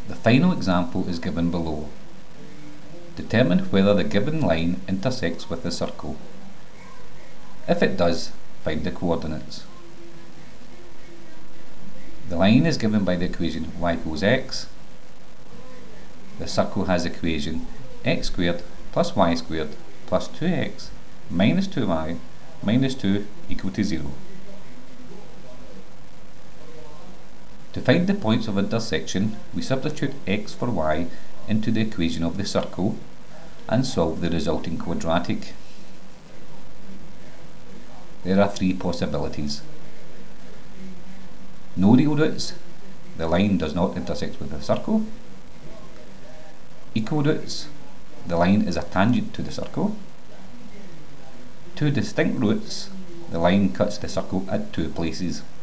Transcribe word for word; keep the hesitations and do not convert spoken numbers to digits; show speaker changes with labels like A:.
A: The final example is given below. Determine whether the given line intersects with the circle. If it does, find the coordinates. The line is given by the equation y equals x. The circle has the equation x squared plus y squared plus two x minus two y minus two equal to zero. To find the points of intersection, we substitute x for y into the equation of the circle and solve the resulting quadratic. There are three possibilities. No real roots, the line does not intersect with the circle. Equal roots, the line is a tangent to the circle. Two distinct roots, the line cuts the circle at two places.